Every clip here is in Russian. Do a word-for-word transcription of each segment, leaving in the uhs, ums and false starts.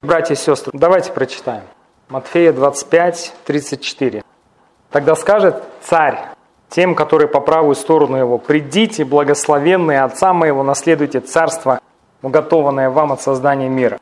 Братья и сестры, давайте прочитаем. Матфея двадцать пять, тридцать четыре. «Тогда скажет царь тем, которые по правую сторону его: придите, благословенные Отца моего, наследуйте царство, уготованное вам от создания мира».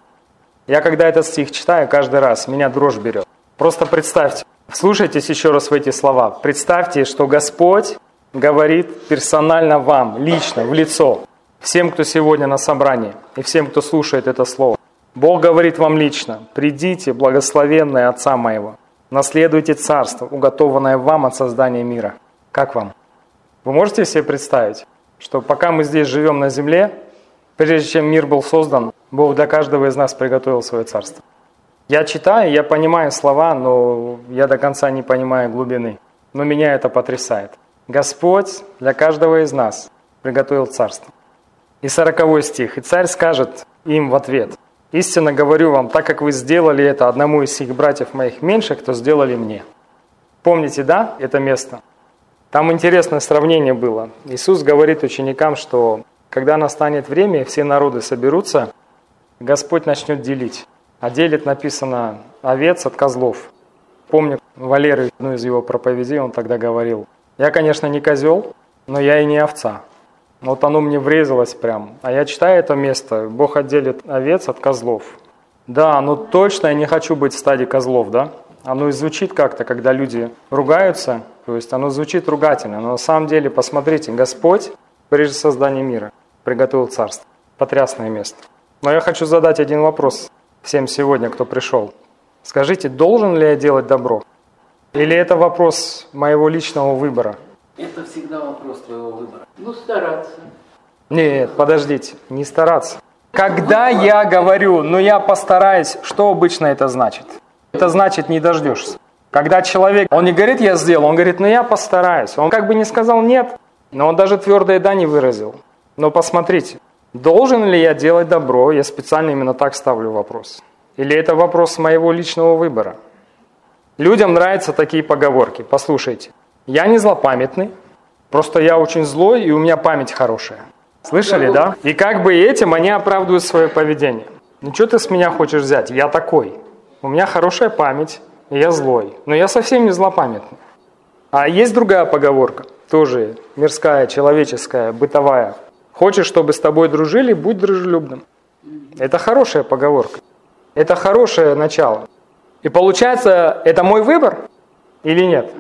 Я когда этот стих читаю, каждый раз меня дрожь берет. Просто представьте, вслушайтесь еще раз в эти слова. Представьте, что Господь говорит персонально вам, лично, в лицо, всем, кто сегодня на собрании, и всем, кто слушает это слово. Бог говорит вам лично: придите, благословенные Отца моего, наследуйте царство, уготованное вам от создания мира. Как вам? Вы можете себе представить, что пока мы здесь живем на земле, прежде чем мир был создан, Бог для каждого из нас приготовил свое царство? Я читаю, я понимаю слова, но я до конца не понимаю глубины. Но меня это потрясает. Господь для каждого из нас приготовил царство. И сороковой стих. «И царь скажет им в ответ: истинно говорю вам, так как вы сделали это одному из сих братьев моих меньших, то сделали мне». Помните, да, это место? Там интересное сравнение было. Иисус говорит ученикам, что когда настанет время, все народы соберутся, Господь начнет делить. А делит, написано, овец от козлов. Помню, Валерий, одну из его проповедей, он тогда говорил: я, конечно, не козел, но я и не овца. Вот оно мне врезалось прям. А я читаю это место: Бог отделит овец от козлов. Да, ну точно я не хочу быть в стадии козлов, да? Оно и звучит как-то, когда люди ругаются, то есть оно звучит ругательно. Но на самом деле, посмотрите, Господь, прежде создания мира, приготовил царство. Потрясное место. Но я хочу задать один вопрос всем сегодня, кто пришел. Скажите, должен ли я делать добро? Или это вопрос моего личного выбора? Это всегда вопрос твоего выбора. Ну, стараться. Нет, подождите, не стараться. Когда я говорю, ну я постараюсь, что обычно это значит? Это значит, не дождешься. Когда человек, он не говорит, я сделал, он говорит, ну я постараюсь. Он как бы не сказал нет, но он даже твердое да не выразил. Но посмотрите, должен ли я делать добро? Я специально именно так ставлю вопрос. Или это вопрос моего личного выбора? Людям нравятся такие поговорки. Послушайте, я не злопамятный, просто я очень злой и у меня память хорошая. Слышали, да? И как бы этим они оправдывают свое поведение. Ну что ты с меня хочешь взять? Я такой. У меня хорошая память, и я злой. Но я совсем не злопамятный. А есть другая поговорка, тоже мирская, человеческая, бытовая. Хочешь, чтобы с тобой дружили, будь дружелюбным. Это хорошая поговорка. Это хорошее начало. И получается, это мой выбор или нет?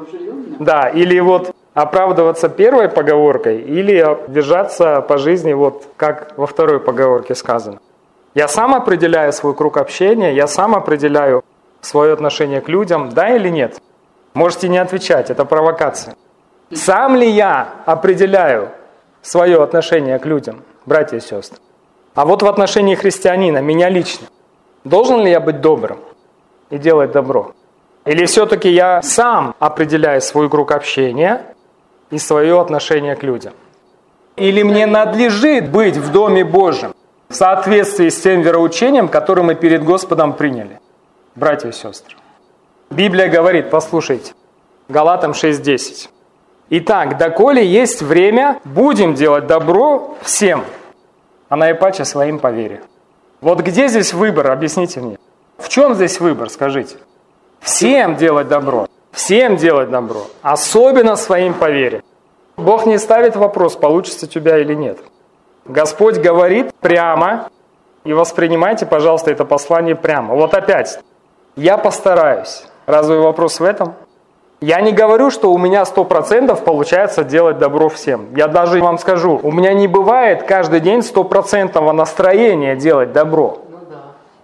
Да, или вот оправдываться первой поговоркой, или держаться по жизни, вот как во второй поговорке сказано. Я сам определяю свой круг общения, я сам определяю свое отношение к людям, да или нет? Можете не отвечать, это провокация. Сам ли я определяю свое отношение к людям, братья и сестры? А вот в отношении христианина, меня лично, должен ли я быть добрым и делать добро? Или все-таки я сам определяю свой круг общения и свое отношение к людям? Или мне надлежит быть в Доме Божьем в соответствии с тем вероучением, которое мы перед Господом приняли? Братья и сестры, Библия говорит, послушайте, Галатам шесть десять. Итак, доколе есть время, будем делать добро всем, а наипаче своим по вере. Вот где здесь выбор, объясните мне. В чем здесь выбор, скажите? Всем делать добро, всем делать добро, особенно своим по вере. Бог не ставит вопрос, получится у тебя или нет. Господь говорит прямо, и воспринимайте, пожалуйста, это послание прямо. Вот опять, я постараюсь. Разве вопрос в этом? Я не говорю, что у меня сто процентов получается делать добро всем. Я даже вам скажу, у меня не бывает каждый день стопроцентного настроения делать добро. Ну да.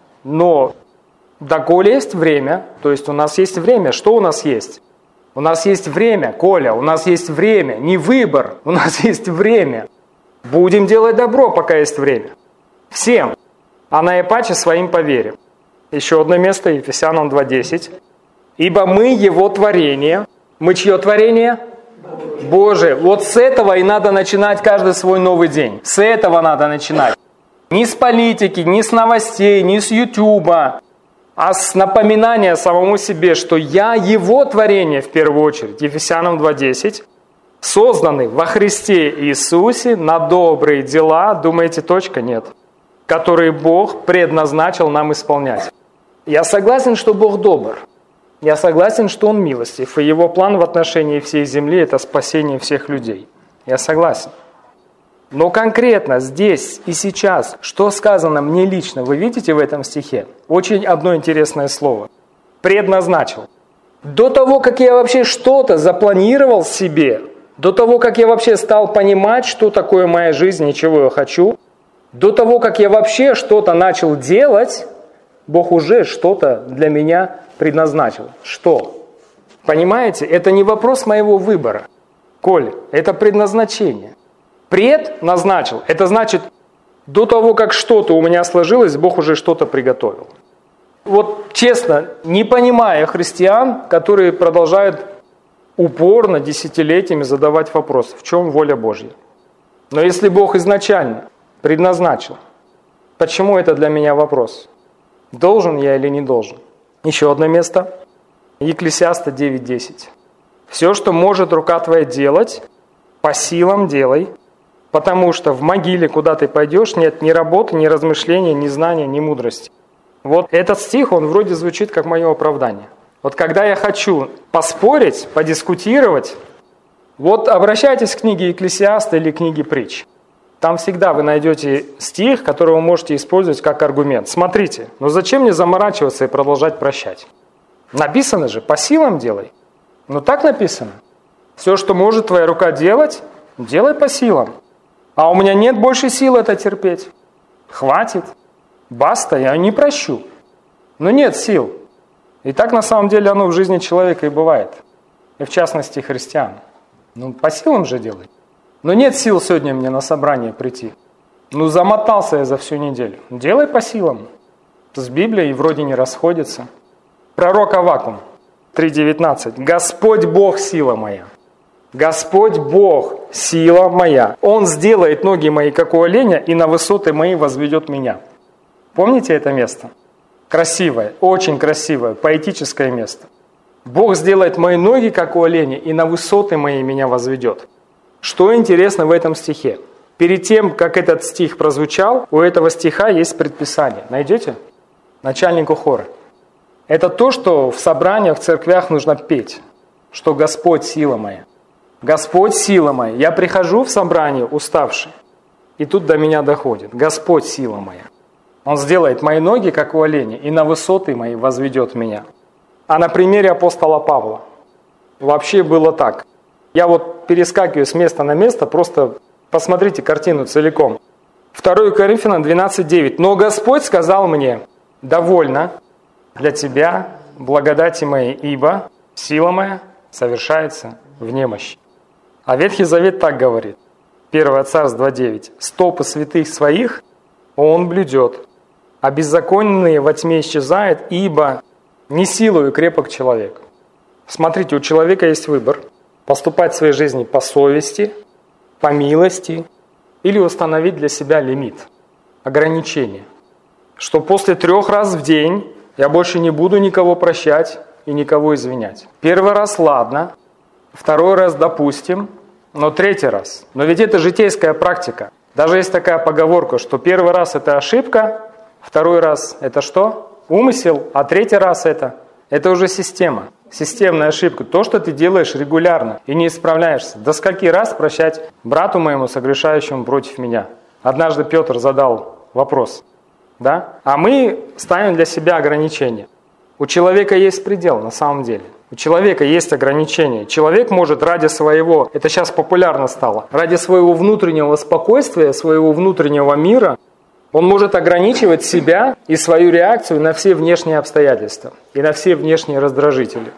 Но доколе есть время, то есть у нас есть время. Что у нас есть? У нас есть время, Коля, у нас есть время, не выбор, у нас есть время. Будем делать добро, пока есть время. Всем. А наипаче своим по вере. Еще одно место, Ефесянам два десять. Ибо мы Его творение. Мы чье творение? Божие. Вот с этого и надо начинать каждый свой новый день. С этого надо начинать. Не с политики, не с новостей, не с Ютуба, а с напоминания самому себе, что я Его творение в первую очередь. Ефесянам два десять. Созданы во Христе Иисусе на добрые дела. Думаете, точка? Нет. которые Бог предназначил нам исполнять. Я согласен, что Бог добр. Я согласен, что Он милостив, и Его план в отношении всей земли – это спасение всех людей. Я согласен. Но конкретно здесь и сейчас, что сказано мне лично, вы видите в этом стихе? Очень одно интересное слово. Предназначил. До того, как я вообще что-то запланировал себе, до того, как я вообще стал понимать, что такое моя жизнь и чего я хочу, до того, как я вообще что-то начал делать, Бог уже что-то для меня предназначил. Что? Понимаете, это не вопрос моего выбора, Коль, это предназначение. Предназначил. Это значит, до того, как что-то у меня сложилось, Бог уже что-то приготовил. Вот честно, не понимая христиан, которые продолжают упорно десятилетиями задавать вопрос, в чем воля Божья. Но если Бог изначально предназначил, почему это для меня вопрос? Должен я или не должен? Еще одно место. Екклесиаста девять десять. «Все, что может рука твоя делать, по силам делай, потому что в могиле, куда ты пойдешь, нет ни работы, ни размышления, ни знания, ни мудрости». Вот этот стих, он вроде звучит как мое оправдание. Вот когда я хочу поспорить, подискутировать, вот обращайтесь к книге Екклесиаста или книге Притч. Там всегда вы найдете стих, который вы можете использовать как аргумент. Смотрите, ну зачем мне заморачиваться и продолжать прощать? Написано же, по силам делай. Ну так написано. Все, что может твоя рука делать, делай по силам. А у меня нет больше сил это терпеть. Хватит. Баста, я не прощу. Но нет сил. И так на самом деле оно в жизни человека и бывает. И в частности христиан. Ну по силам же делай. Но нет сил сегодня мне на собрание прийти. Ну замотался я за всю неделю. Делай по силам. С Библией вроде не расходится. Пророк Аввакум три девятнадцать. «Господь Бог, сила моя». «Господь Бог, сила моя. Он сделает ноги мои, как у оленя, и на высоты мои возведет меня». Помните это место? Красивое, очень красивое, поэтическое место. «Бог сделает мои ноги, как у оленя, и на высоты мои меня возведет». Что интересно в этом стихе? Перед тем, как этот стих прозвучал, у этого стиха есть предписание. Найдете? Начальнику хора. Это то, что в собраниях, в церквях нужно петь. Что Господь сила моя. Господь сила моя. Я прихожу в собрание уставший, и тут до меня доходит. Господь сила моя. Он сделает мои ноги, как у оленя, и на высоты мои возведет меня. А на примере апостола Павла вообще было так. Я вот перескакиваю с места на место, просто посмотрите картину целиком. второе Коринфянам двенадцать девять. «Но Господь сказал мне, довольно для тебя благодати моей, ибо сила моя совершается в немощи». А Ветхий Завет так говорит. первое Царств два девять. «Стопы святых своих он блюдет, а беззаконные во тьме исчезает, ибо не силою крепок человек». Смотрите, у человека есть выбор. Поступать в своей жизни по совести, по милости или установить для себя лимит, ограничение. Что после трех раз в день я больше не буду никого прощать и никого извинять. Первый раз ладно, второй раз допустим, но третий раз. Но ведь это житейская практика. Даже есть такая поговорка, что первый раз это ошибка, второй раз это что? Умысел, а третий раз это, это уже система. Системная ошибка. То, что ты делаешь регулярно и не исправляешься. До скольки раз прощать брату моему, согрешающему против меня? Однажды Петр задал вопрос. Да? А мы ставим для себя ограничения. У человека есть предел на самом деле. У человека есть ограничения. Человек может ради своего, это сейчас популярно стало, ради своего внутреннего спокойствия, своего внутреннего мира, он может ограничивать себя и свою реакцию на все внешние обстоятельства и на все внешние раздражители.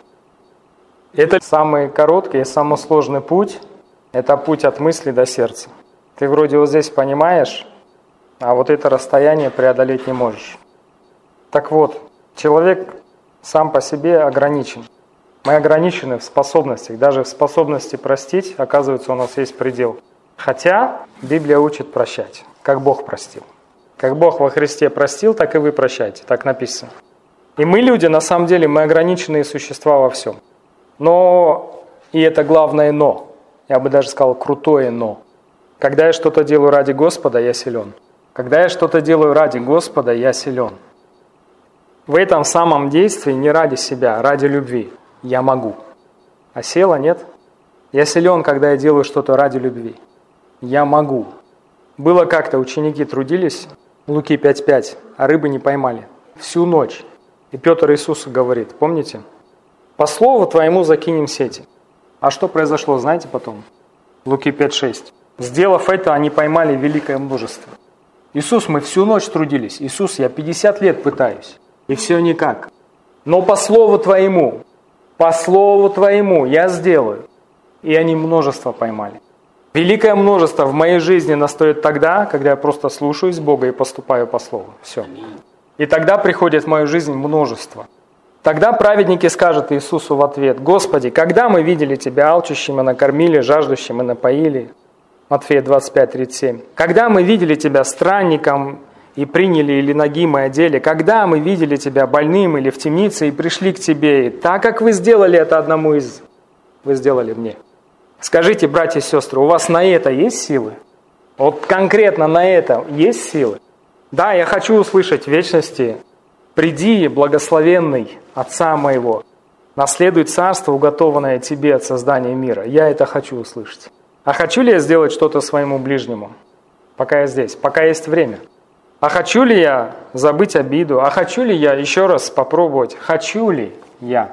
Это самый короткий и самый сложный путь. Это путь от мысли до сердца. Ты вроде вот здесь понимаешь, а вот это расстояние преодолеть не можешь. Так вот, человек сам по себе ограничен. Мы ограничены в способностях. Даже в способности простить, оказывается, у нас есть предел. Хотя Библия учит прощать, как Бог простил. Как Бог во Христе простил, так и вы прощайте. Так написано. И мы, люди, на самом деле, мы ограниченные существа во всем. Но, и это главное но, я бы даже сказал крутое но. Когда я что-то делаю ради Господа, я силен. Когда я что-то делаю ради Господа, я силен. В этом самом действии не ради себя, а ради любви. Я могу. А сила нет. Я силен, когда я делаю что-то ради любви. Я могу. Было как-то, ученики трудились, Луки пять пять, а рыбы не поймали. Всю ночь. И Петр Иисусу говорит, помните? По слову твоему закинем сети. А что произошло, знаете потом? Луки пять шесть. Сделав это, они поймали великое множество. Иисус, мы всю ночь трудились. Иисус, я пятьдесят лет пытаюсь. И все никак. Но по слову твоему, по слову твоему я сделаю. И они множество поймали. Великое множество в моей жизни настает тогда, когда я просто слушаюсь Бога и поступаю по слову. Все. И тогда приходит в мою жизнь множество. Тогда праведники скажут Иисусу в ответ, «Господи, когда мы видели Тебя алчущим и накормили, жаждущим и напоили?» Матфея двадцать пять тридцать семь. «Когда мы видели Тебя странником и приняли или нагим и одели? Когда мы видели Тебя больным или в темнице и пришли к Тебе? И так как вы сделали это одному из... Вы сделали мне». Скажите, братья и сестры, у вас на это есть силы? Вот конкретно на это есть силы? Да, я хочу услышать в вечности: «Приди, благословенный Отца моего, наследуй царство, уготованное тебе от создания мира». Я это хочу услышать. А хочу ли я сделать что-то своему ближнему, пока я здесь, пока есть время? А хочу ли я забыть обиду? А хочу ли я еще раз попробовать? Хочу ли я?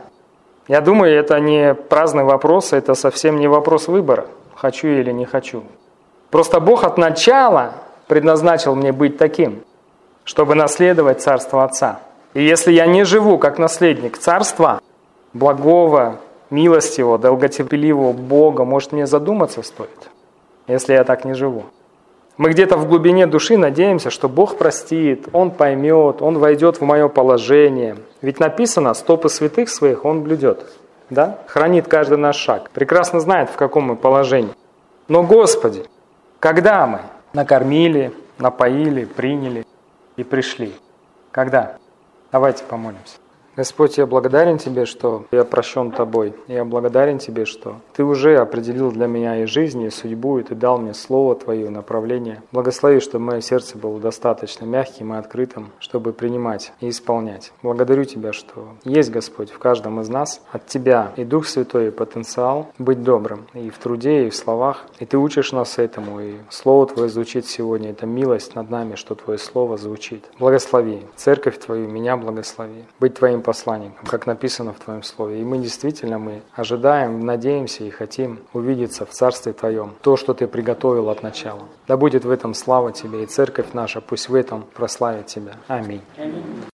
Я думаю, это не праздный вопрос, это совсем не вопрос выбора, хочу или не хочу. Просто Бог от начала предназначил мне быть таким, чтобы наследовать Царство Отца. И если я не живу как наследник Царства, благого, милостивого, долготерпеливого Бога, может, мне задуматься стоит, если я так не живу. Мы где-то в глубине души надеемся, что Бог простит, Он поймет, Он войдет в мое положение. Ведь написано, стопы святых своих Он блюдет, да? Хранит каждый наш шаг, прекрасно знает, в каком мы положении. Но, Господи, когда мы накормили, напоили, приняли и пришли? Когда? Давайте помолимся. Господь, я благодарен Тебе, что я прощен Тобой. Я благодарен Тебе, что Ты уже определил для меня и жизнь, и судьбу, и Ты дал мне Слово Твое, направление. Благослови, чтобы мое сердце было достаточно мягким и открытым, чтобы принимать и исполнять. Благодарю Тебя, что есть, Господь, в каждом из нас от Тебя и Дух Святой, и потенциал быть добрым и в труде, и в словах. И Ты учишь нас этому, и Слово Твое звучит сегодня. Это милость над нами, что Твое Слово звучит. Благослови Церковь Твою, меня благослови. Быть Твоим посланником, как написано в Твоем Слове. И мы действительно, мы ожидаем, надеемся и хотим увидеться в Царстве Твоем, то, что Ты приготовил от начала. Да будет в этом слава Тебе, и Церковь наша пусть в этом прославит Тебя. Аминь.